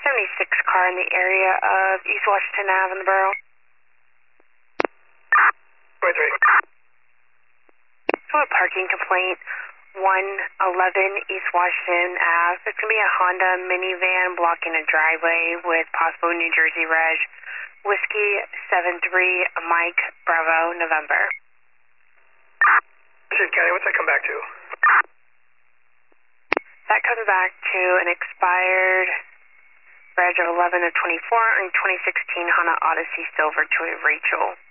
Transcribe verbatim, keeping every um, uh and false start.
seventy-six car in the area of East Washington Ave in the borough. twenty-three. So a parking complaint, one eleven East Washington Ave. It's going to be a Honda minivan blocking a driveway with possible New Jersey reg. Whiskey seven three Mike Bravo November. Shit, County, what's that come back to? That comes back to an expired reg of eleven of twenty-four and twenty sixteen Honda Odyssey Silver to a Rachel.